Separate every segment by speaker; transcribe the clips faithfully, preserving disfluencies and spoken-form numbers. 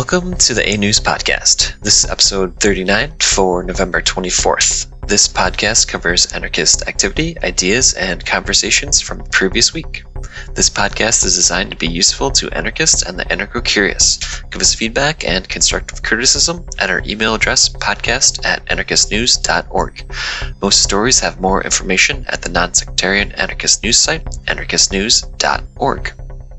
Speaker 1: Welcome to the A News Podcast. This is episode thirty-nine for November twenty-fourth. This podcast covers anarchist activity, ideas, and conversations from the previous week. This podcast is designed to be useful to anarchists and the anarcho-curious. Give us feedback and constructive criticism at our email address, podcast at anarchist news dot org. Most stories have more information at the non-sectarian anarchist news site, anarchist news dot org.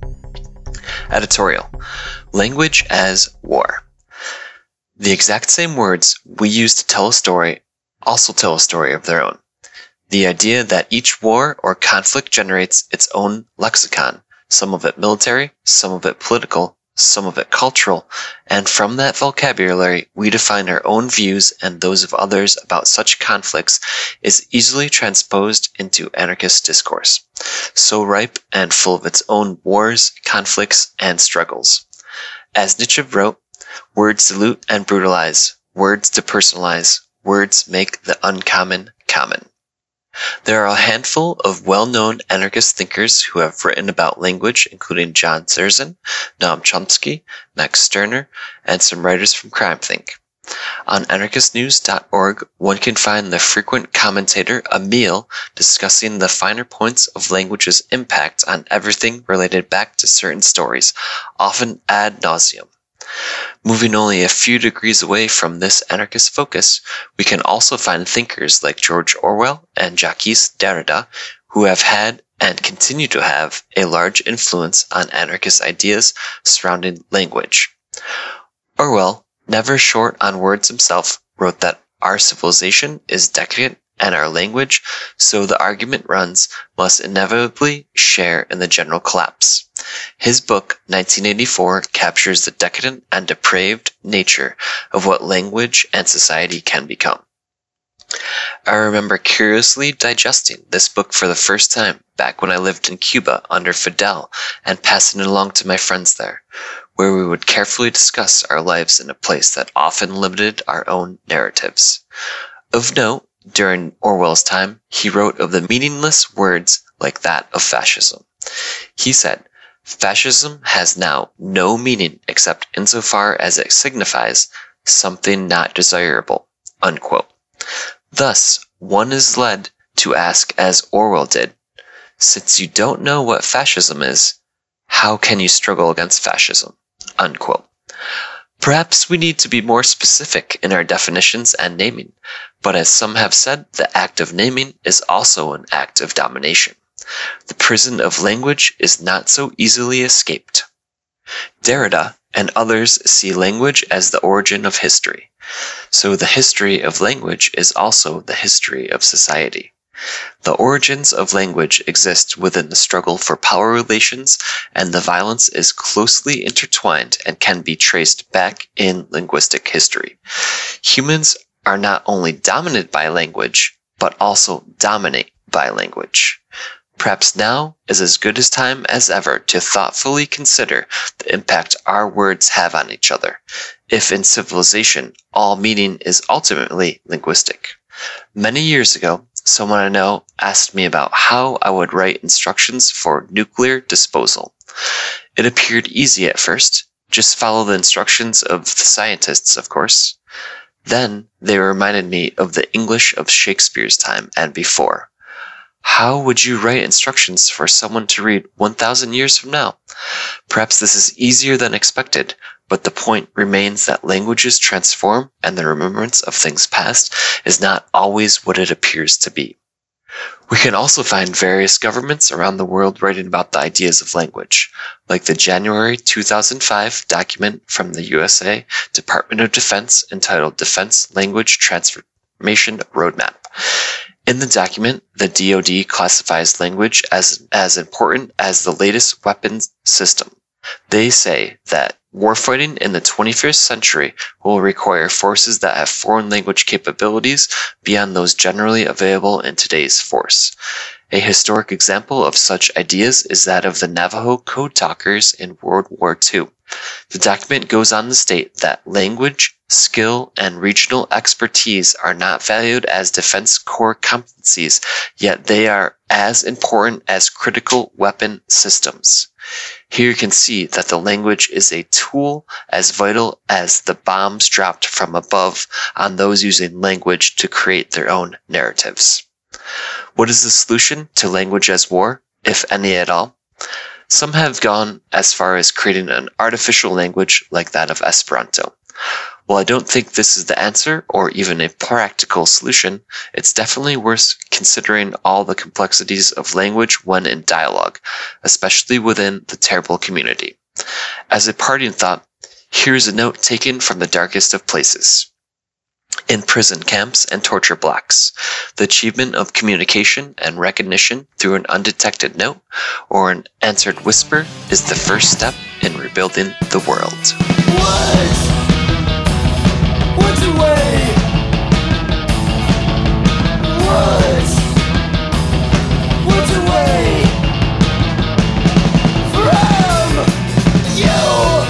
Speaker 1: Editorial: Language as war. The exact same words we use to tell a story also tell a story of their own. The idea that each war or conflict generates its own lexicon, some of it military, some of it political, some of it cultural, and from that vocabulary we define our own views and those of others about such conflicts, is easily transposed into anarchist discourse, so ripe and full of its own wars, conflicts, and struggles. As Nietzsche wrote, words dilute and brutalize, words depersonalize, words make the uncommon common. There are a handful of well-known anarchist thinkers who have written about language, including John Zerzan, Noam Chomsky, Max Stirner, and some writers from CrimethInc. On anarchist news dot org, one can find the frequent commentator Emile discussing the finer points of language's impact on everything related back to certain stories, often ad nauseum. Moving only a few degrees away from this anarchist focus, we can also find thinkers like George Orwell and Jacques Derrida, who have had and continue to have a large influence on anarchist ideas surrounding language. Orwell, never short on words himself, wrote that our civilization is decadent and our language, so the argument runs, must inevitably share in the general collapse. His book, nineteen eighty-four, captures the decadent and depraved nature of what language and society can become. I remember curiously digesting this book for the first time back when I lived in Cuba under Fidel and passing it along to my friends there, where we would carefully discuss our lives in a place that often limited our own narratives. Of note, during Orwell's time, he wrote of the meaningless words like that of fascism. He said, "Fascism has now no meaning except insofar as it signifies something not desirable," unquote. Thus, one is led to ask as Orwell did, since you don't know what fascism is, how can you struggle against fascism? Unquote. Perhaps we need to be more specific in our definitions and naming, but as some have said, the act of naming is also an act of domination. The prison of language is not so easily escaped. Derrida and others see language as the origin of history, so the history of language is also the history of society. The origins of language exist within the struggle for power relations, and the violence is closely intertwined and can be traced back in linguistic history. Humans are not only dominated by language, but also dominate by language. Perhaps now is as good a time as ever to thoughtfully consider the impact our words have on each other, if in civilization all meaning is ultimately linguistic. Many years ago, someone I know asked me about how I would write instructions for nuclear disposal. It appeared easy at first, just follow the instructions of the scientists, of course. Then they reminded me of the English of Shakespeare's time and before. How would you write instructions for someone to read one thousand years from now? Perhaps this is easier than expected, but the point remains that languages transform and the remembrance of things past is not always what it appears to be. We can also find various governments around the world writing about the ideas of language, like the January two thousand five document from the U S A Department of Defense entitled Defense Language Transformation Roadmap. In the document, the D O D classifies language as, as important as the latest weapons system. They say that warfighting in the twenty-first century will require forces that have foreign language capabilities beyond those generally available in today's force. A historic example of such ideas is that of the Navajo code talkers in World War Two. The document goes on to state that language skill, and regional expertise are not valued as defense core competencies, yet they are as important as critical weapon systems. Here you can see that the language is a tool as vital as the bombs dropped from above on those using language to create their own narratives. What is the solution to language as war, if any at all? Some have gone as far as creating an artificial language like that of Esperanto. While I don't think this is the answer or even a practical solution, it's definitely worth considering all the complexities of language when in dialogue, especially within the terrible community. As a parting thought, here's a note taken from the darkest of places. In prison camps and torture blocks, the achievement of communication and recognition through an undetected note or an answered whisper is the first step in rebuilding the world.
Speaker 2: What? What's away? What? What's away from you?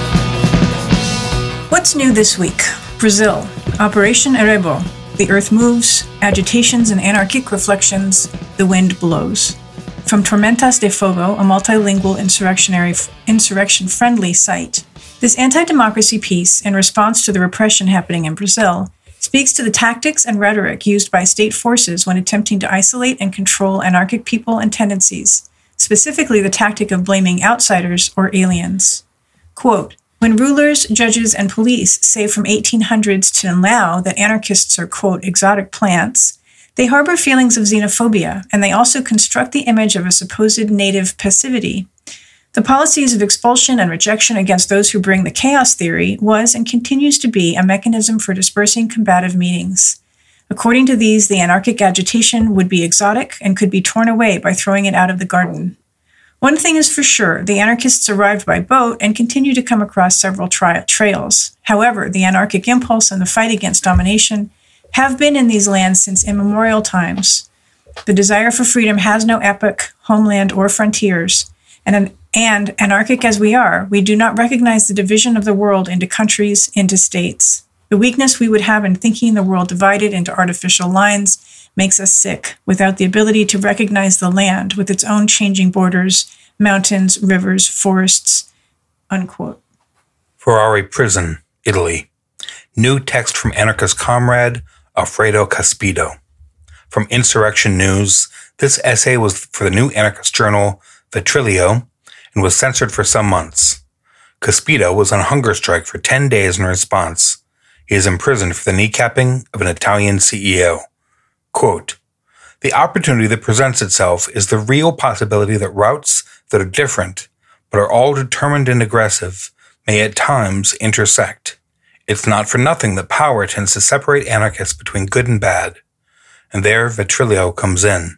Speaker 3: What's new this week? Brazil. Operation Erebo. The earth moves. Agitations and anarchic reflections. The wind blows. From Tormentas de Fogo, a multilingual insurrectionary, insurrection-friendly site, this anti-democracy piece, in response to the repression happening in Brazil, speaks to the tactics and rhetoric used by state forces when attempting to isolate and control anarchic people and tendencies, specifically the tactic of blaming outsiders or aliens. Quote, when rulers, judges, and police say from eighteen hundreds to now that anarchists are, quote, exotic plants, they harbor feelings of xenophobia, and they also construct the image of a supposed native passivity. The policies of expulsion and rejection against those who bring the chaos theory was and continues to be a mechanism for dispersing combative meetings. According to these, the anarchic agitation would be exotic and could be torn away by throwing it out of the garden. One thing is for sure, the anarchists arrived by boat and continue to come across several tri- trails. However, the anarchic impulse and the fight against domination have been in these lands since immemorial times. The desire for freedom has no epoch, homeland, or frontiers, and an And, anarchic as we are, we do not recognize the division of the world into countries, into states. The weakness we would have in thinking the world divided into artificial lines makes us sick, without the ability to recognize the land with its own changing borders, mountains, rivers, forests, unquote.
Speaker 4: Ferrari Prison, Italy. New text from anarchist comrade Alfredo Caspido. From Insurrection News, this essay was for the new anarchist journal Vitrilio, and was censored for some months. Caspido was on hunger strike for ten days in response. He is imprisoned for the kneecapping of an Italian C E O. Quote, the opportunity that presents itself is the real possibility that routes that are different, but are all determined and aggressive, may at times intersect. It's not for nothing that power tends to separate anarchists between good and bad. And there Vitrilio comes in.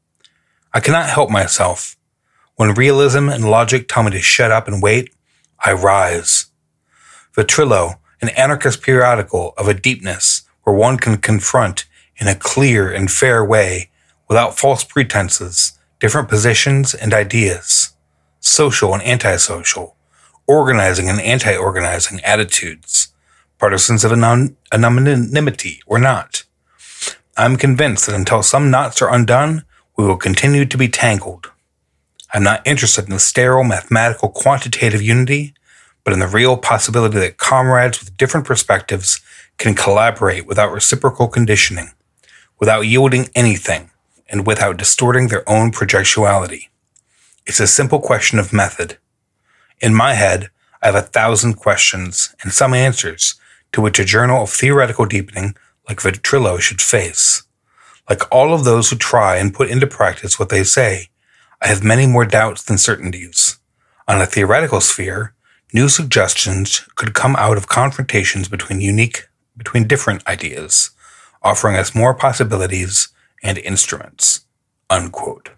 Speaker 4: I cannot help myself. When realism and logic tell me to shut up and wait, I rise. Vitrillo, an anarchist periodical of a deepness where one can confront in a clear and fair way, without false pretenses, different positions and ideas, social and antisocial, organizing and anti-organizing attitudes, partisans of anon- anonymity or not. I'm convinced that until some knots are undone, we will continue to be tangled. I'm not interested in the sterile mathematical quantitative unity, but in the real possibility that comrades with different perspectives can collaborate without reciprocal conditioning, without yielding anything, and without distorting their own projectuality. It's a simple question of method. In my head, I have a thousand questions and some answers to which a journal of theoretical deepening like Vitrillo should face. Like all of those who try and put into practice what they say, I have many more doubts than certainties. On a theoretical sphere, new suggestions could come out of confrontations between unique, between different ideas, offering us more possibilities and instruments. Unquote.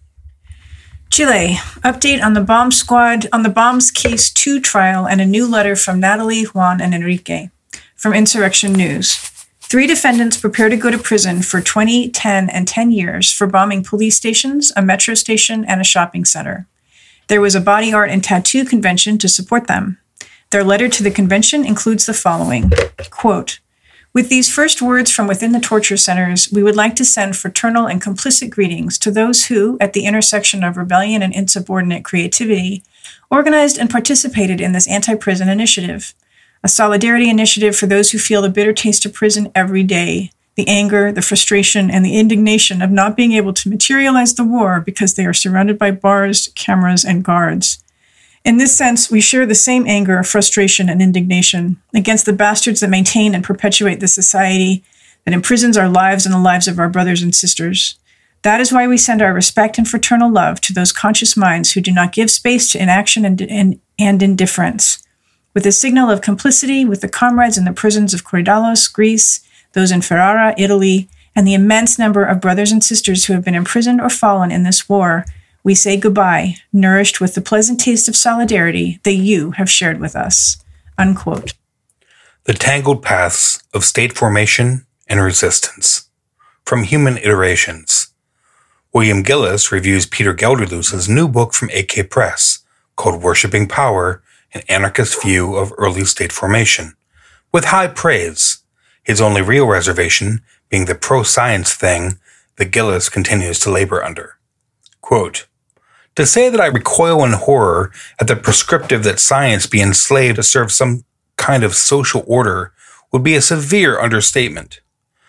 Speaker 3: Chile. Update on the bomb squad, on the bombs case two trial and a new letter from Natalie, Juan, and Enrique. From Insurrection News. Three defendants prepare to go to prison for twenty, ten, and ten years for bombing police stations, a metro station, and a shopping center. There was a body art and tattoo convention to support them. Their letter to the convention includes the following, quote, "With these first words from within the torture centers, we would like to send fraternal and complicit greetings to those who, at the intersection of rebellion and insubordinate creativity, organized and participated in this anti-prison initiative, a solidarity initiative for those who feel the bitter taste of prison every day, the anger, the frustration, and the indignation of not being able to materialize the war because they are surrounded by bars, cameras, and guards. In this sense, we share the same anger, frustration, and indignation against the bastards that maintain and perpetuate the society that imprisons our lives and the lives of our brothers and sisters. That is why we send our respect and fraternal love to those conscious minds who do not give space to inaction and, and, and indifference. With a signal of complicity with the comrades in the prisons of Korydallos, Greece, those in Ferrara, Italy, and the immense number of brothers and sisters who have been imprisoned or fallen in this war, we say goodbye, nourished with the pleasant taste of solidarity that you have shared with us." Unquote.
Speaker 4: The Tangled Paths of State Formation and Resistance. From Human Iterations. William Gillis reviews Peter Gelderloos's new book from A K Press called Worshipping Power, an Anarchist View of Early State Formation, with high praise, his only real reservation being the pro-science thing that Gillis continues to labor under. Quote, "To say that I recoil in horror at the prescriptive that science be enslaved to serve some kind of social order would be a severe understatement.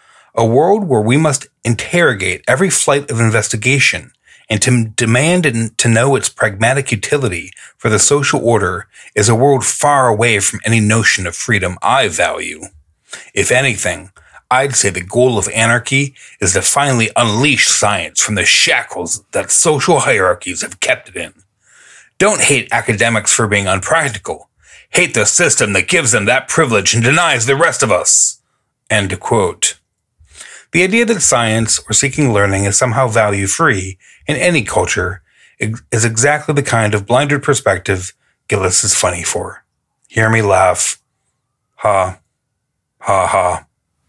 Speaker 4: A world where we must interrogate every flight of investigation and to demand and to know its pragmatic utility for the social order is a world far away from any notion of freedom I value. If anything, I'd say the goal of anarchy is to finally unleash science from the shackles that social hierarchies have kept it in. Don't hate academics for being unpractical. Hate the system that gives them that privilege and denies the rest of us." End quote. The idea that science or seeking learning is somehow value-free in any culture is exactly the kind of blinded perspective Gillis is funny for. Hear me laugh. Ha. Ha ha.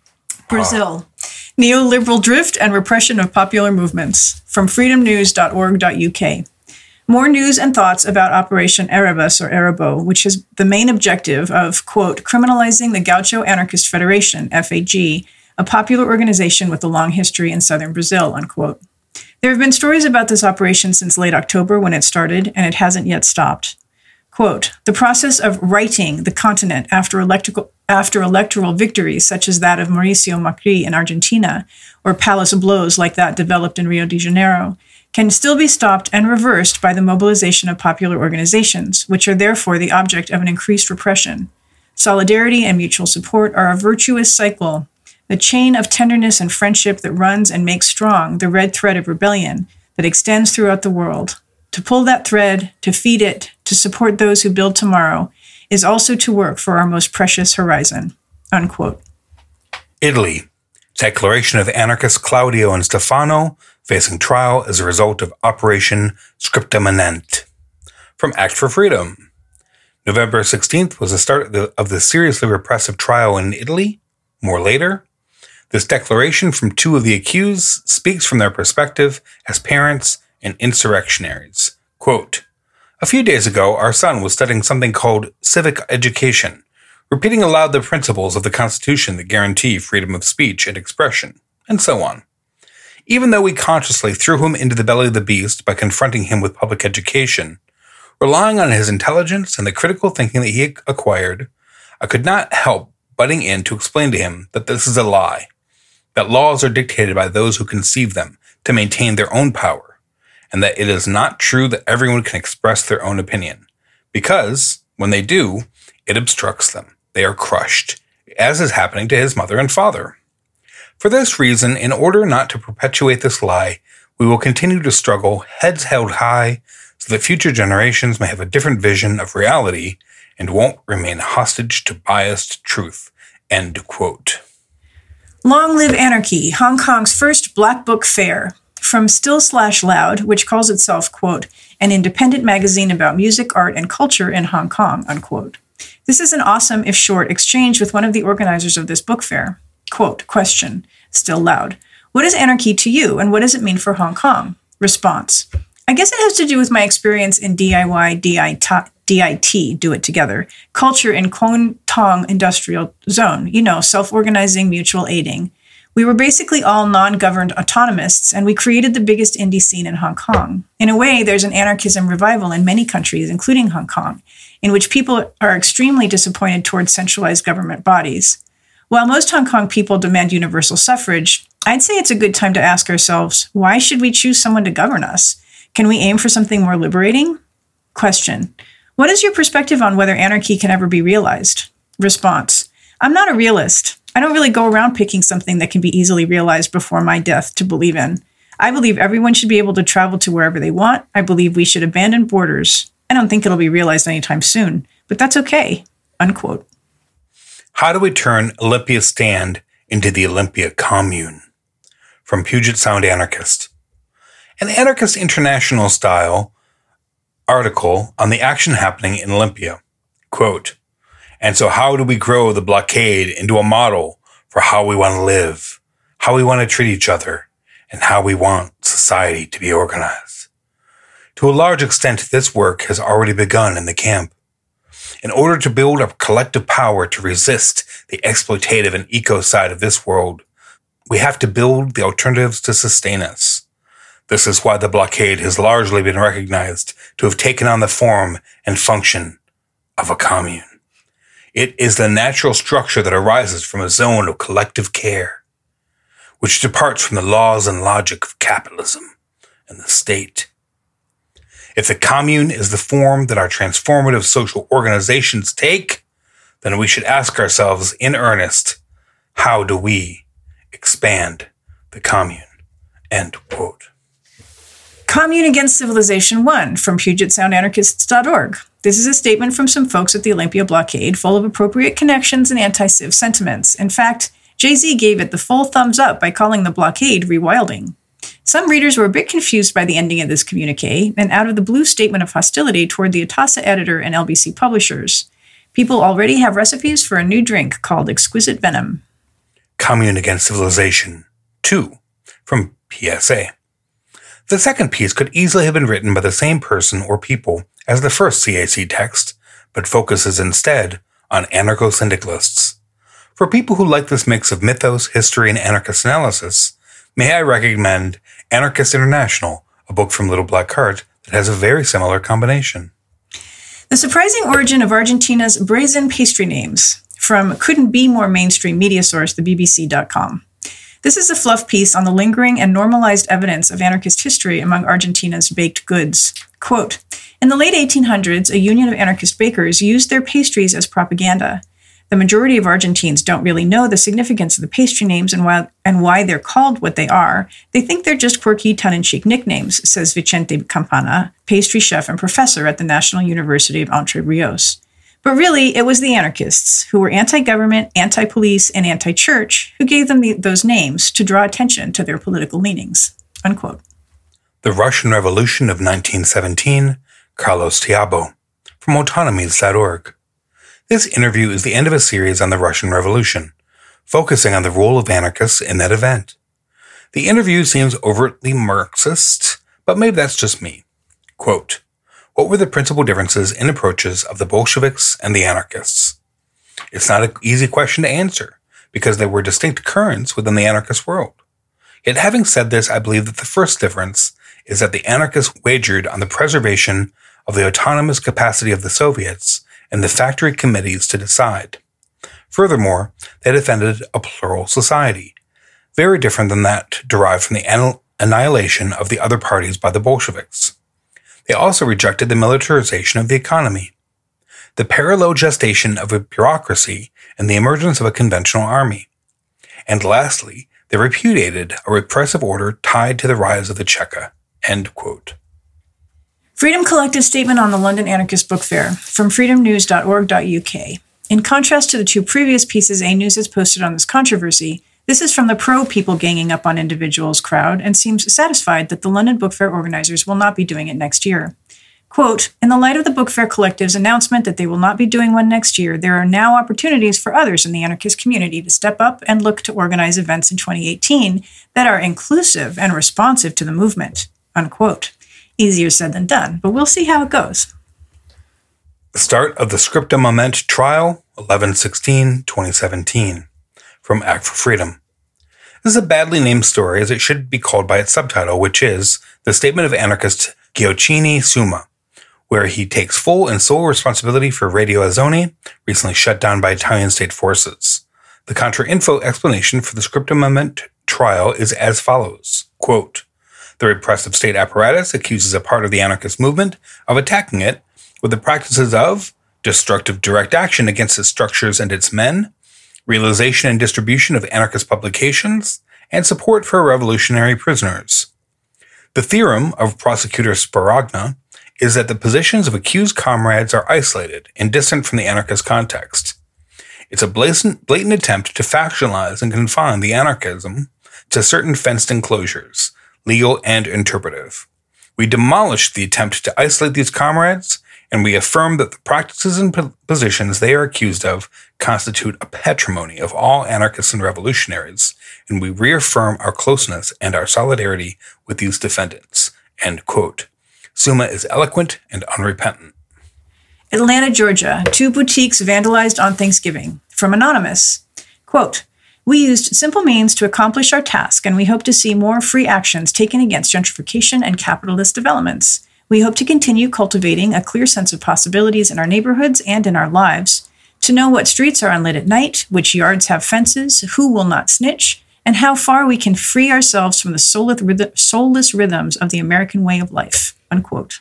Speaker 3: Brazil. Neoliberal drift and repression of popular movements. From freedom news dot org dot U K. More news and thoughts about Operation Erebus or Erebo, which is the main objective of, quote, criminalizing the Gaucho Anarchist Federation, F A G, a popular organization with a long history in southern Brazil, unquote. There have been stories about this operation since late October when it started, and it hasn't yet stopped. Quote, "The process of righting the continent after electrical after electoral victories such as that of Mauricio Macri in Argentina, or palace blows like that developed in Rio de Janeiro, can still be stopped and reversed by the mobilization of popular organizations, which are therefore the object of an increased repression. Solidarity and mutual support are a virtuous cycle, the chain of tenderness and friendship that runs and makes strong the red thread of rebellion that extends throughout the world. To pull that thread, to feed it, to support those who build tomorrow, is also to work for our most precious horizon." Unquote.
Speaker 4: Italy. Declaration of anarchists Claudio and Stefano facing trial as a result of Operation Scripta Manente. From Act for Freedom. November sixteenth was the start of the, of the seriously repressive trial in Italy. More later. This declaration from two of the accused speaks from their perspective as parents and insurrectionaries. Quote, "A few days ago, our son was studying something called civic education, repeating aloud the principles of the Constitution that guarantee freedom of speech and expression, and so on. Even though we consciously threw him into the belly of the beast by confronting him with public education, relying on his intelligence and the critical thinking that he acquired, I could not help butting in to explain to him that this is a lie, that laws are dictated by those who conceive them to maintain their own power, and that it is not true that everyone can express their own opinion, because, when they do, it obstructs them. They are crushed, as is happening to his mother and father. For this reason, in order not to perpetuate this lie, we will continue to struggle, heads held high, so that future generations may have a different vision of reality and won't remain hostage to biased truth." End quote.
Speaker 3: Long Live Anarchy, Hong Kong's first Black Book Fair. From Still Slash Loud, which calls itself, quote, an independent magazine about music, art, and culture in Hong Kong, unquote. This is an awesome, if short, exchange with one of the organizers of this book fair. Quote, question, Still Loud. What is anarchy to you, and what does it mean for Hong Kong? Response. I guess it has to do with my experience in D I Y, D I D I T, do it together, culture in Kwun Tong Industrial Zone, you know, self-organizing, mutual aiding. We were basically all non-governed autonomists, and we created the biggest indie scene in Hong Kong. In a way, there's an anarchism revival in many countries, including Hong Kong, in which people are extremely disappointed towards centralized government bodies. While most Hong Kong people demand universal suffrage, I'd say it's a good time to ask ourselves, why should we choose someone to govern us? Can we aim for something more liberating? Question. What is your perspective on whether anarchy can ever be realized? Response. I'm not a realist. I don't really go around picking something that can be easily realized before my death to believe in. I believe everyone should be able to travel to wherever they want. I believe we should abandon borders. I don't think it'll be realized anytime soon, but that's okay. Unquote.
Speaker 4: How do we turn Olympia's stand into the Olympia Commune? From Puget Sound Anarchist. An Anarchist International style article on the action happening in Olympia. Quote, and so how do we grow the blockade into a model for how we want to live, how we want to treat each other, and how we want society to be organized? To a large extent, this work has already begun in the camp. In order to build up collective power to resist the exploitative and ecocide of this world, we have to build the alternatives to sustain us. This is why the blockade has largely been recognized to have taken on the form and function of a commune. It is the natural structure that arises from a zone of collective care, which departs from the laws and logic of capitalism and the state. If the commune is the form that our transformative social organizations take, then we should ask ourselves in earnest, how do we expand the commune? End quote.
Speaker 3: Commune Against Civilization one from Puget Sound Anarchists dot org. This is a statement from some folks at the Olympia blockade full of appropriate connections and anti-civ sentiments. In fact, Jay-Z gave it the full thumbs up by calling the blockade rewilding. Some readers were a bit confused by the ending of this communique and out of the blue statement of hostility toward the Atasa editor and L B C publishers. People already have recipes for a new drink called Exquisite Venom.
Speaker 4: Commune Against Civilization two from P S A. The second piece could easily have been written by the same person or people as the first C A C text, but focuses instead on anarcho-syndicalists. For people who like this mix of mythos, history, and anarchist analysis, may I recommend Anarchist International, a book from Little Black Cart that has a very similar combination.
Speaker 3: The Surprising Origin of Argentina's Brazen Pastry Names from couldn't be more mainstream media source, the B B C dot com. This is a fluff piece on the lingering and normalized evidence of anarchist history among Argentina's baked goods. Quote, in the late eighteen hundreds, a union of anarchist bakers used their pastries as propaganda. The majority of Argentines don't really know the significance of the pastry names and why, and why they're called what they are. They think they're just quirky, tongue-in-cheek nicknames, says Vicente Campana, pastry chef and professor at the National University of Entre Rios. But really, it was the anarchists, who were anti-government, anti-police, and anti-church, who gave them the, those names to draw attention to their political leanings. Unquote.
Speaker 4: The Russian Revolution of nineteen seventeen, Carlos Tiabo, from autonomies dot org. This interview is the end of a series on the Russian Revolution, focusing on the role of anarchists in that event. The interview seems overtly Marxist, but maybe that's just me. Quote, what were the principal differences in approaches of the Bolsheviks and the anarchists? It's not an easy question to answer, because there were distinct currents within the anarchist world. Yet having said this, I believe that the first difference is that the anarchists wagered on the preservation of the autonomous capacity of the Soviets and the factory committees to decide. Furthermore, they defended a plural society, very different than that derived from the annihilation of the other parties by the Bolsheviks. They also rejected the militarization of the economy, the parallel gestation of a bureaucracy, and the emergence of a conventional army. And lastly, they repudiated a repressive order tied to the rise of the Cheka. End quote.
Speaker 3: Freedom Collective statement on the London Anarchist Book Fair from freedom news dot org dot U K. In contrast to the two previous pieces A News has posted on this controversy, this is from the pro-people ganging up on individuals crowd and seems satisfied that the London Book Fair organizers will not be doing it next year. Quote, in the light of the Book Fair Collective's announcement that they will not be doing one next year, there are now opportunities for others in the anarchist community to step up and look to organize events in twenty eighteen that are inclusive and responsive to the movement. Unquote. Easier said than done, but we'll see how it goes.
Speaker 4: The start of the Scriptum Ament trial, eleven sixteen twenty seventeen, from Act for Freedom. This is a badly named story, as it should be called by its subtitle, which is The Statement of Anarchist Gioacchino Suma, where he takes full and sole responsibility for Radio Azzoni, recently shut down by Italian state forces. The contra-info explanation for the Scriptum Ament trial is as follows. Quote, the repressive state apparatus accuses a part of the anarchist movement of attacking it with the practices of destructive direct action against its structures and its men, realization and distribution of anarchist publications, and support for revolutionary prisoners. The theorem of prosecutor Sparagna is that the positions of accused comrades are isolated and distant from the anarchist context. It's a blatant, blatant attempt to factionalize and confine the anarchism to certain fenced enclosures, legal and interpretive. We demolish the attempt to isolate these comrades, and we affirm that the practices and positions they are accused of constitute a patrimony of all anarchists and revolutionaries, and we reaffirm our closeness and our solidarity with these defendants. End quote. Suma is eloquent and unrepentant.
Speaker 3: Atlanta, Georgia. Two boutiques vandalized on Thanksgiving. From Anonymous. Quote, we used simple means to accomplish our task, and we hope to see more free actions taken against gentrification and capitalist developments. We hope to continue cultivating a clear sense of possibilities in our neighborhoods and in our lives, to know what streets are unlit at night, which yards have fences, who will not snitch, and how far we can free ourselves from the soulless rhythms of the American way of life. Unquote.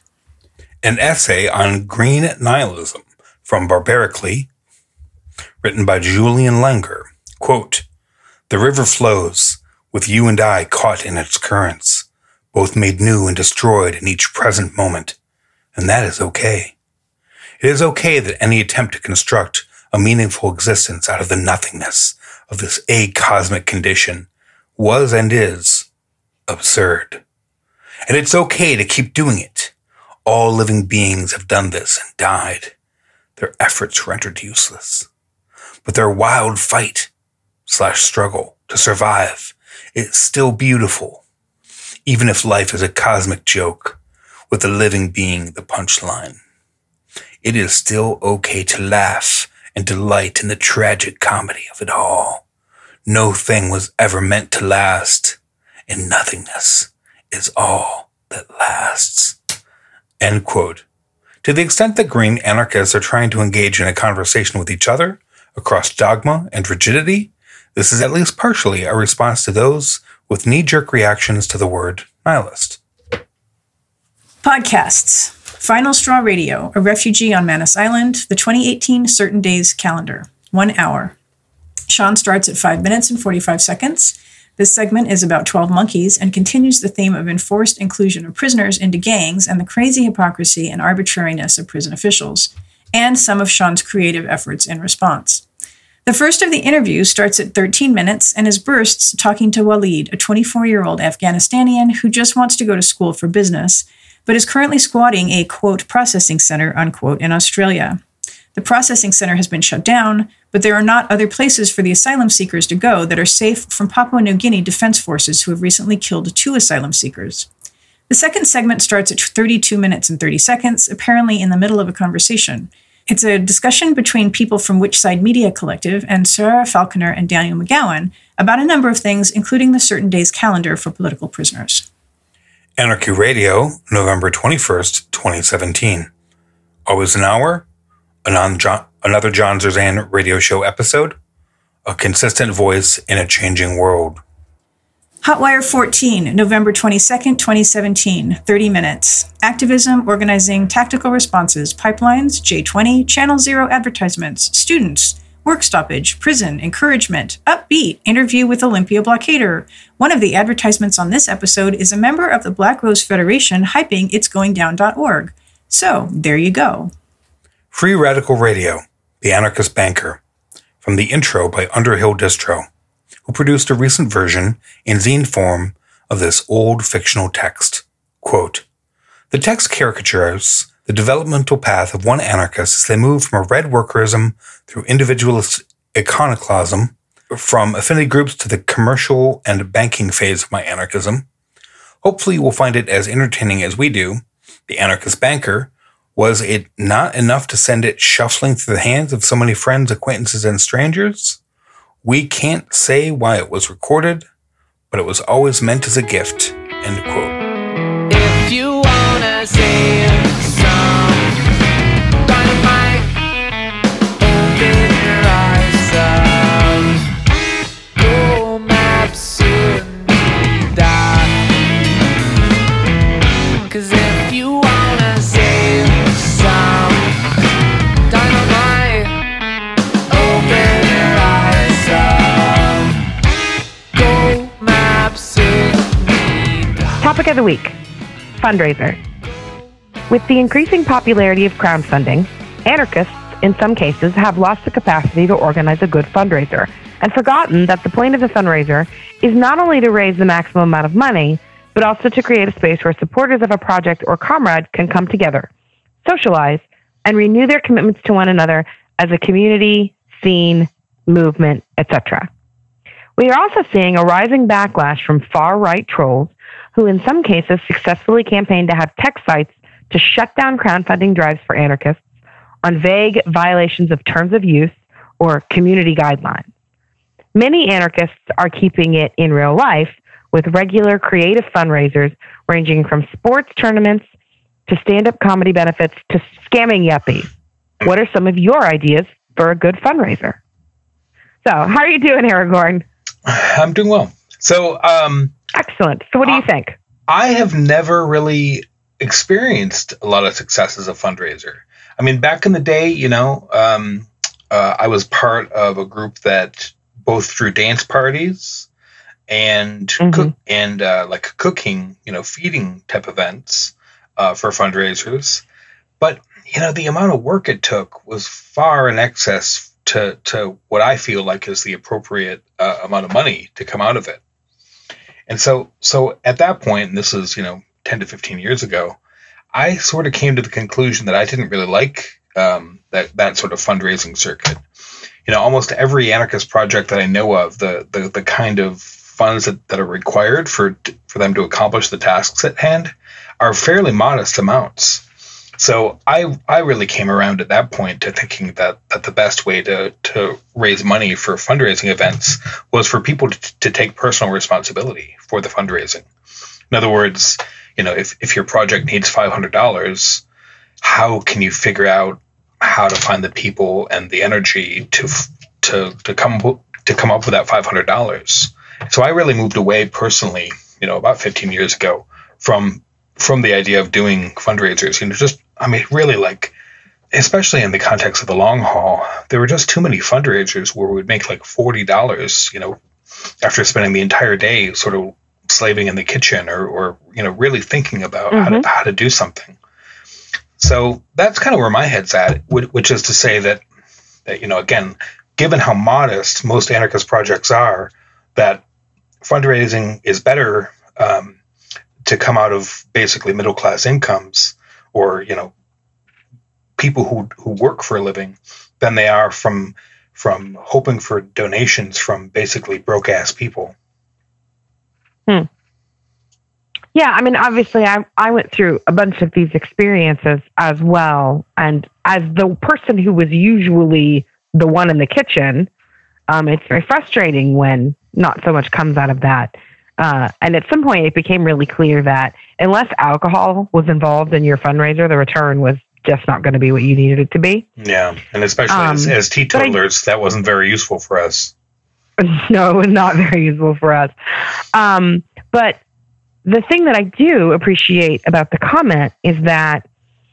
Speaker 4: An essay on green nihilism from Barbarically, written by Julian Langer. Quote, the river flows, with you and I caught in its currents, both made new and destroyed in each present moment, and that is okay. It is okay that any attempt to construct a meaningful existence out of the nothingness of this acosmic condition was and is absurd. And it's okay to keep doing it. All living beings have done this and died, their efforts rendered useless. But their wild fight slash struggle to survive is still beautiful, even if life is a cosmic joke, with the living being the punchline. It is still okay to laugh and delight in the tragic comedy of it all. No thing was ever meant to last, and nothingness is all that lasts. End quote. To the extent that green anarchists are trying to engage in a conversation with each other across dogma and rigidity, this is at least partially a response to those with knee-jerk reactions to the word nihilist.
Speaker 3: Podcasts. Final Straw Radio, a refugee on Manus Island, the twenty eighteen Certain Days calendar. One hour. Sean starts at five minutes and forty-five seconds. This segment is about twelve monkeys and continues the theme of enforced inclusion of prisoners into gangs and the crazy hypocrisy and arbitrariness of prison officials, and some of Sean's creative efforts in response. The first of the interviews starts at thirteen minutes and is bursts talking to Walid, a twenty-four-year-old Afghanistanian who just wants to go to school for business, but is currently squatting a, quote, processing center, unquote, in Australia. The processing center has been shut down, but there are not other places for the asylum seekers to go that are safe from Papua New Guinea Defense Forces who have recently killed two asylum seekers. The second segment starts at thirty-two minutes and thirty seconds, apparently in the middle of a conversation. It's a discussion between people from Which Side Media Collective and Sarah Falconer and Daniel McGowan about a number of things, including the Certain Days calendar for political prisoners.
Speaker 4: Anarchy Radio, November twenty-first, twenty seventeen. Always an hour, Anon John, another John Zerzan radio show episode, a consistent voice in a changing world.
Speaker 3: Hotwire fourteen, November twenty-second, twenty seventeen, thirty minutes. Activism, organizing, tactical responses, pipelines, J twenty, Channel Zero advertisements, students, work stoppage, prison, encouragement, upbeat, interview with Olympia Blockader. One of the advertisements on this episode is a member of the Black Rose Federation hyping its going down dot org. So, there you go.
Speaker 4: Free Radical Radio, The Anarchist Banker, from the intro by Underhill Distro, who produced a recent version in zine form of this old fictional text. Quote, the text caricatures the developmental path of one anarchist as they move from a red workerism through individualist iconoclasm, from affinity groups to the commercial and banking phase of my anarchism. Hopefully you will find it as entertaining as we do. The Anarchist Banker Was it not enough to send it shuffling through the hands of so many friends, acquaintances, and strangers? We can't say why it was recorded, but it was always meant as a gift. End quote.
Speaker 2: If you wanna see some dynamite, open your eyes up. Google Maps in that. 'Cause if you wanna see some dynamite, open your eyes up. Google Maps in that.
Speaker 5: Topic of the week, fundraiser. With the increasing popularity of crowdfunding, anarchists, in some cases, have lost the capacity to organize a good fundraiser and forgotten that the point of the fundraiser is not only to raise the maximum amount of money, but also to create a space where supporters of a project or comrade can come together, socialize, and renew their commitments to one another as a community, scene, movement, et cetera. We are also seeing a rising backlash from far-right trolls who in some cases successfully campaigned to have tech sites to shut down crowdfunding drives for anarchists on vague violations of terms of use or community guidelines. Many anarchists are keeping it in real life with regular creative fundraisers ranging from sports tournaments to stand-up comedy benefits to scamming yuppies. What are some of your ideas for a good fundraiser? So, how are you doing, Aragorn?
Speaker 4: I'm doing well. So, um,
Speaker 5: Excellent. So what do you think?
Speaker 4: I have never really experienced a lot of success as a fundraiser. I mean, back in the day, you know, um, uh, I was part of a group that both threw dance parties and
Speaker 5: Mhm.
Speaker 4: cook and uh, like cooking, you know, feeding type events uh, for fundraisers. But you know, the amount of work it took was far in excess to to what I feel like is the appropriate uh, amount of money to come out of it. And so, so at that point, and this is, you know, ten to fifteen years ago, I sort of came to the conclusion that I didn't really like um, that, that sort of fundraising circuit. You know, almost every anarchist project that I know of, the the, the kind of funds that, that are required for for them to accomplish the tasks at hand are fairly modest amounts. So I I really came around at that point to thinking that, that the best way to, to raise money for fundraising events was for people to, to take personal responsibility for the fundraising. In other words, you know, if, if your project needs five hundred dollars, how can you figure out how to find the people and the energy to to to come to come up with that five hundred dollars? So I really moved away personally, you know, about fifteen years ago from from the idea of doing fundraisers. You know, just I mean, really, like, especially in the context of the long haul, there were just too many fundraisers where we'd make like forty dollars, you know, after spending the entire day sort of slaving in the kitchen or, or you know, really thinking about mm-hmm. how to how to do something. So that's kind of where my head's at, which is to say that, that, you know, again, given how modest most anarchist projects are, that fundraising is better um, to come out of basically middle-class incomes or, you know, people who, who work for a living than they are from from hoping for donations from basically broke-ass people.
Speaker 5: Hmm. Yeah, I mean, obviously, I I went through a bunch of these experiences as well. And as the person who was usually the one in the kitchen, um, it's very frustrating when not so much comes out of that. Uh, and at some point, it became really clear that unless alcohol was involved in your fundraiser, the return was just not going to be what you needed it to be.
Speaker 4: Yeah, and especially um, as, as teetotalers, I, that wasn't very useful for us.
Speaker 5: No, it was not very useful for us. Um, but the thing that I do appreciate about the comment is that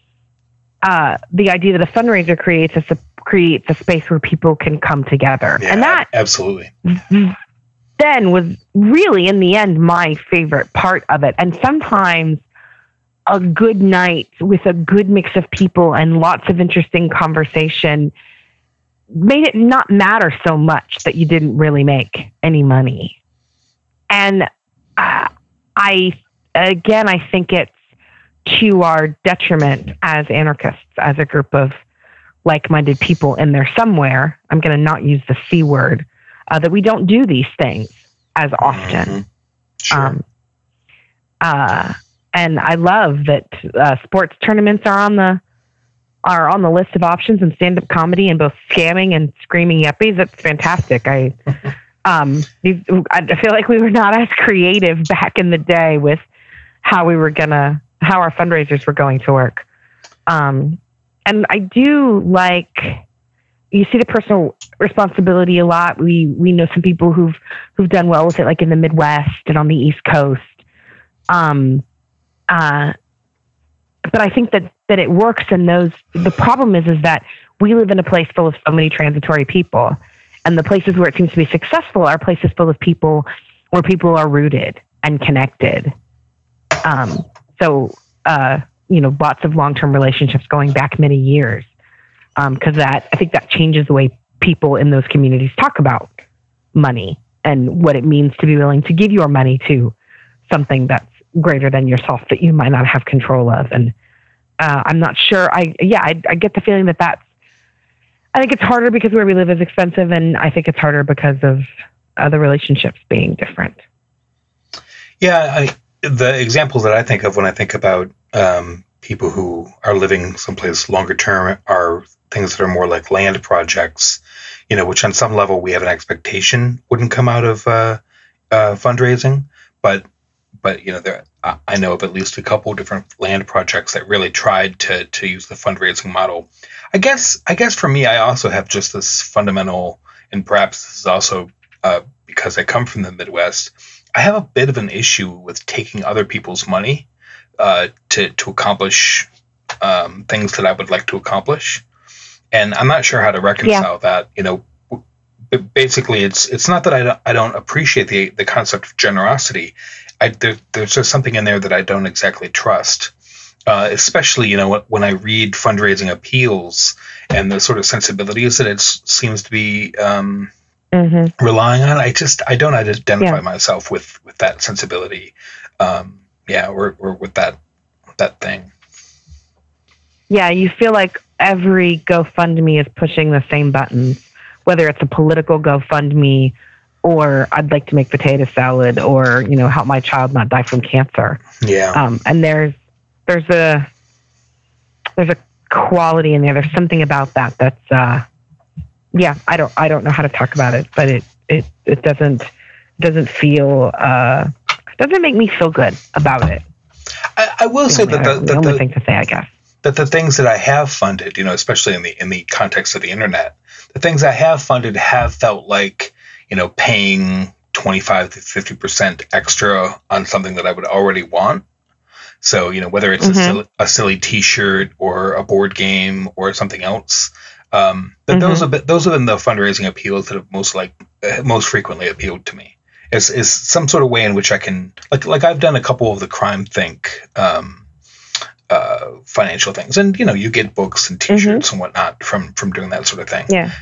Speaker 5: uh, the idea that a fundraiser creates a creates a space where people can come together,
Speaker 4: yeah,
Speaker 5: and that
Speaker 4: absolutely
Speaker 5: then was really in the end my favorite part of it. And sometimes a good night with a good mix of people and lots of interesting conversation made it not matter so much that you didn't really make any money. And uh, I, again, I think it's to our detriment as anarchists, as a group of like-minded people in there somewhere. I'm going to not use the C word, uh, that we don't do these things as often.
Speaker 4: Mm-hmm. Sure.
Speaker 5: Um, uh, and I love that uh, sports tournaments are on the are on the list of options in stand-up comedy and both scamming and screaming yuppies, that's fantastic. I, um, I feel like we were not as creative back in the day with how we were gonna, how our fundraisers were going to work. Um, and I do like, you see the personal responsibility a lot. We, we know some people who've, who've done well with it, like in the Midwest and on the East Coast. Um, uh, but I think that, that it works in those, the problem is, is that we live in a place full of so many transitory people, and the places where it seems to be successful are places full of people where people are rooted and connected. Um, so, uh, you know, lots of long-term relationships going back many years. Um, cause that, I think that changes the way people in those communities talk about money and what it means to be willing to give your money to something that's greater than yourself that you might not have control of. And uh, I'm not sure. I yeah, I, I get the feeling that that's. I think it's harder because where we live is expensive, and I think it's harder because of uh, the relationships being different.
Speaker 4: Yeah, I, the examples that I think of when I think about um, people who are living someplace longer term are things that are more like land projects, you know, which on some level we have an expectation wouldn't come out of uh, uh, fundraising, but. But, you know, there, I know of at least a couple of different land projects that really tried to to use the fundraising model. I guess I guess for me, I also have just this fundamental, and perhaps this is also uh, because I come from the Midwest, I have a bit of an issue with taking other people's money uh, to, to accomplish um, things that I would like to accomplish. And I'm not sure how to reconcile yeah. that, you know. Basically, it's it's not that I don't, I don't appreciate the the concept of generosity. I, there, there's just something in there that I don't exactly trust, uh, especially, you know, when I read fundraising appeals and the sort of sensibilities that it seems to be um, mm-hmm. relying on. I just I don't identify yeah. myself with, with that sensibility, um, yeah, or or with that that thing.
Speaker 5: Yeah, you feel like every GoFundMe is pushing the same buttons. Whether it's a political GoFundMe or I'd like to make potato salad or, you know, help my child not die from cancer.
Speaker 4: Yeah.
Speaker 5: Um, and there's, there's a, there's a quality in there. There's something about that. That's, uh, yeah, I don't, I don't know how to talk about it, but it, it, it doesn't, doesn't feel, uh, doesn't make me feel good about it.
Speaker 4: I, I will say that the,
Speaker 5: the,
Speaker 4: the
Speaker 5: only
Speaker 4: the,
Speaker 5: thing to say, I guess.
Speaker 4: That the things that I have funded, you know, especially in the in the context of the internet, the things I have funded have felt like, you know, paying twenty-five to fifty percent extra on something that I would already want. So, you know, whether it's mm-hmm. a, silly, a silly T-shirt or a board game or something else, um, but mm-hmm. those have been, those have been the fundraising appeals that have most like uh, most frequently appealed to me. Is is some sort of way in which I can like like I've done a couple of the Crime Think. Um, Uh, financial things, and you know, you get books and T-shirts mm-hmm. and whatnot from from doing that sort of thing.
Speaker 5: Yeah,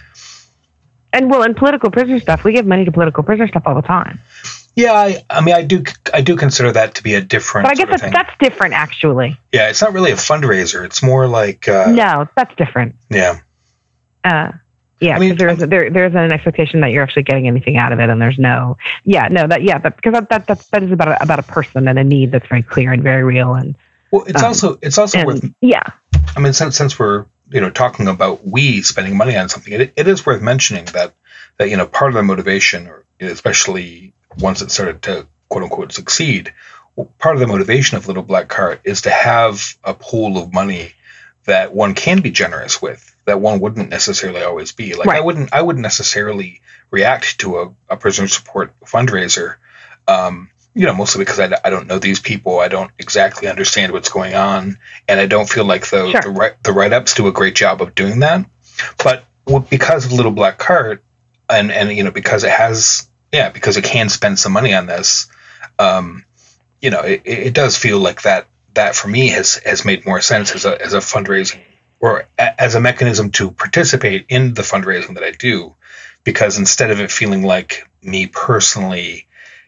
Speaker 5: and well, in political prisoner stuff, we give money to political prisoner stuff all the time.
Speaker 4: Yeah, I, I mean, I do, I do consider that to be a different.
Speaker 5: But I guess that's, that's different, actually.
Speaker 4: Yeah, it's not really a fundraiser. It's more like uh,
Speaker 5: no, that's different.
Speaker 4: Yeah.
Speaker 5: Uh, yeah,
Speaker 4: I mean,
Speaker 5: because there's there there's an expectation that you're actually getting anything out of it, and there's no. Yeah, no, that yeah, but because that that that's, that is about a, about a person and a need that's very clear and very real and.
Speaker 4: Well, it's um, also it's also
Speaker 5: and,
Speaker 4: worth.
Speaker 5: Yeah.
Speaker 4: I mean, since since we're you know talking about we spending money on something, it it is worth mentioning that that you know part of the motivation, or especially once it started to quote unquote succeed, part of the motivation of Little Black Cart is to have a pool of money that one can be generous with, that one wouldn't necessarily always be. Like right. I wouldn't I wouldn't necessarily react to a, a prisoner support fundraiser. Um, You know, mostly because I, I don't know these people. I don't exactly understand what's going on. And I don't feel like the,
Speaker 5: sure.
Speaker 4: the, write, the write-ups do a great job of doing that. But because of Little Black Cart, and, and you know, because it has, yeah, because it can spend some money on this, um, you know, it, it does feel like that, that for me has, has made more sense as a, as a fundraising or a, as a mechanism to participate in the fundraising that I do. Because instead of it feeling like me personally,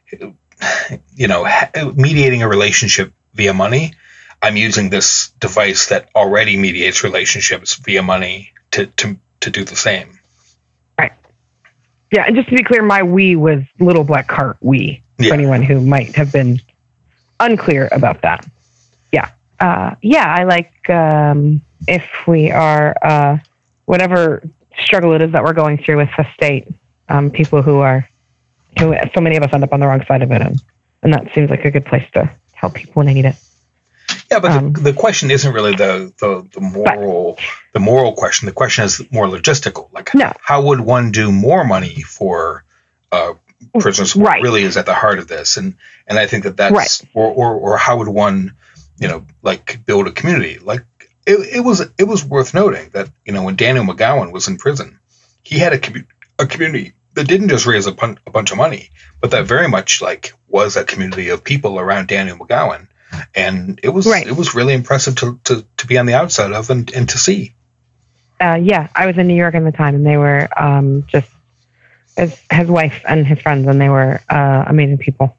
Speaker 4: you know, mediating a relationship via money, I'm using this device that already mediates relationships via money to, to, to do the same.
Speaker 5: Right. Yeah. And just to be clear, my we was Little Black Cart we,
Speaker 4: yeah.
Speaker 5: for anyone who might have been unclear about that. Yeah. uh, yeah, I like um, if we are, uh, whatever struggle it is that we're going through with the state, um, people who are, who, so many of us end up on the wrong side of it. And, and that seems like a good place to help people when they need it.
Speaker 4: Yeah, but
Speaker 5: Um,
Speaker 4: the, the question isn't really the, the, the moral the moral question. The question is more logistical. Like,
Speaker 5: No.
Speaker 4: how would one do more money for uh, prisoners?
Speaker 5: Right.
Speaker 4: Really is at the heart of this, and and I think that that's
Speaker 5: Right.
Speaker 4: or, or or how would one, you know, like build a community? Like it, it was it was worth noting that, you know, when Daniel McGowan was in prison, he had a commu- a community that didn't just raise a, pun- a bunch of money, but that very much like was a community of people around Daniel McGowan. And it was
Speaker 5: Right.
Speaker 4: it was really impressive to, to, to be on the outside of and, and to see.
Speaker 5: Uh, yeah, I was in New York at the time, and they were um, just his, his wife and his friends, and they were uh, amazing people.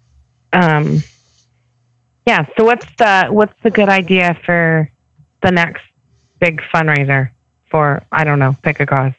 Speaker 5: Um, yeah. So what's the what's the good idea for the next big fundraiser for? I don't know. Pick a cause.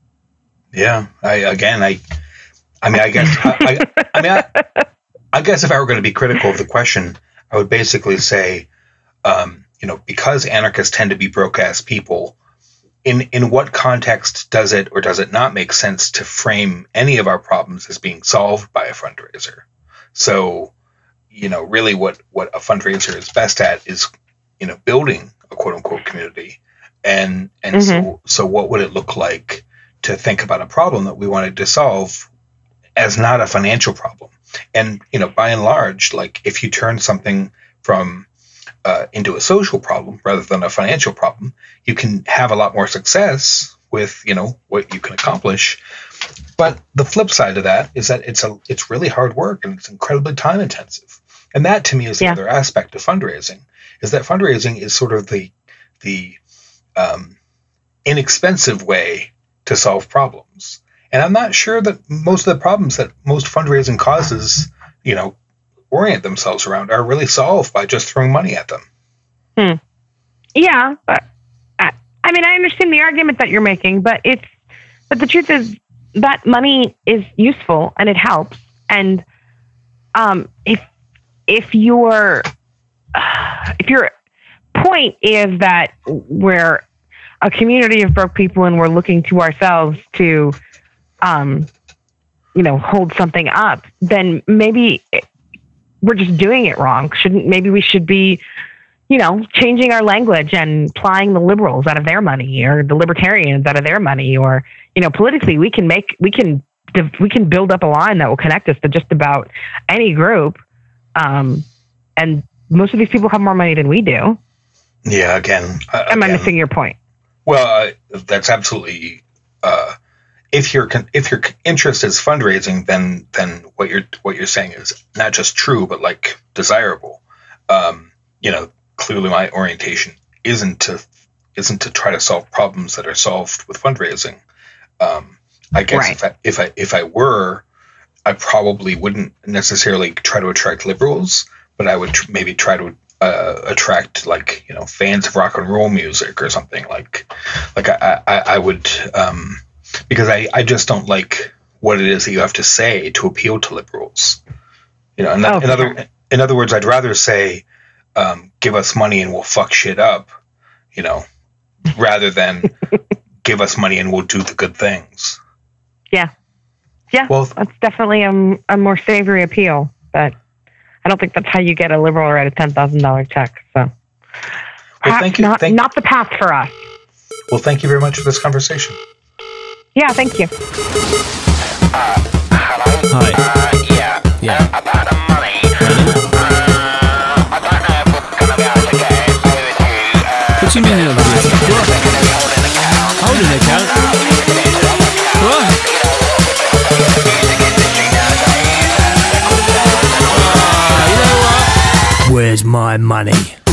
Speaker 4: Yeah. I again I I mean I guess I, I, I mean I, I guess if I were going to be critical of the question, I would basically say, um, you know, because anarchists tend to be broke ass people, in in what context does it or does it not make sense to frame any of our problems as being solved by a fundraiser? So, you know, really what, what a fundraiser is best at is, you know, building a quote unquote community. And and
Speaker 5: Mhm.
Speaker 4: so so what would it look like to think about a problem that we wanted to solve as not a financial problem? And, you know, by and large, like if you turn something from uh, into a social problem rather than a financial problem, you can have a lot more success with, you know, what you can accomplish. But the flip side of that is that it's a it's really hard work and it's incredibly time intensive. And that to me is
Speaker 5: Yeah.
Speaker 4: another aspect of fundraising, is that fundraising is sort of the the um, inexpensive way to solve problems. And I'm not sure that most of the problems that most fundraising causes, you know, orient themselves around are really solved by just throwing money at them.
Speaker 5: Yeah, but I, I mean, I understand the argument that you're making, but it's but the truth is that money is useful and it helps. And um, if if your if your point is that we're a community of broke people and we're looking to ourselves to, um, you know, hold something up, then maybe we're just doing it wrong. Shouldn't maybe we should be, you know, changing our language and plying the liberals out of their money or the libertarians out of their money, or, you know, politically we can make, we can, we can build up a line that will connect us to just about any group. Um, and most of these people have more money than we do.
Speaker 4: Yeah, again. Uh,
Speaker 5: Am I
Speaker 4: again,
Speaker 5: missing your point?
Speaker 4: Well, uh, that's absolutely. Uh, if your if your interest is fundraising, then then what you're what you're saying is not just true, but like desirable. Um, you know, clearly my orientation isn't to isn't to try to solve problems that are solved with fundraising. Um, I guess
Speaker 5: Right.
Speaker 4: if I if I if I were, I probably wouldn't necessarily try to attract liberals, but I would tr- maybe try to uh, attract, like, you know, fans of rock and roll music or something. Like, like I, I, I would, um, because I, I just don't like what it is that you have to say to appeal to liberals. You know, in,
Speaker 5: Oh,
Speaker 4: in
Speaker 5: for
Speaker 4: other
Speaker 5: sure.
Speaker 4: in other words, I'd rather say, um, give us money and we'll fuck shit up, you know, rather than give us money and we'll do the good things.
Speaker 5: Yeah. Yeah.
Speaker 4: Well,
Speaker 5: That's definitely a, a more savory appeal, but I don't think that's how you get a liberal to write a ten thousand dollars check. So perhaps
Speaker 4: thank you-
Speaker 5: not,
Speaker 4: thank-
Speaker 5: not the path for us.
Speaker 4: well, thank you very much for this conversation.
Speaker 5: Yeah, thank you.
Speaker 6: Hi. Yeah. Yeah. About the money. Uh, I don't know if we're going to be able to get it over to you. Uh,
Speaker 7: What do you mean you're not gonna get it? What? Holding an account? What? Ah, you know what? Where's my money?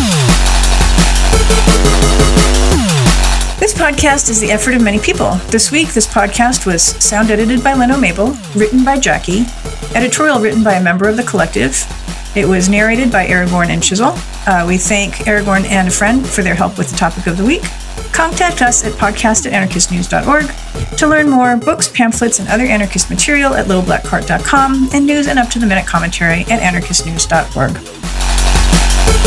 Speaker 3: This podcast is the effort of many people. This week, this podcast was sound edited by Leno Mabel, written by Jackie, editorial written by a member of the collective. It was narrated by Aragorn and Chisel. Uh, we thank Aragorn and a friend for their help with the topic of the week. Contact us at podcast at anarchist news dot org to learn more books, pamphlets, and other anarchist material at little black cart dot com and news and up-to-the-minute commentary at anarchist news dot org.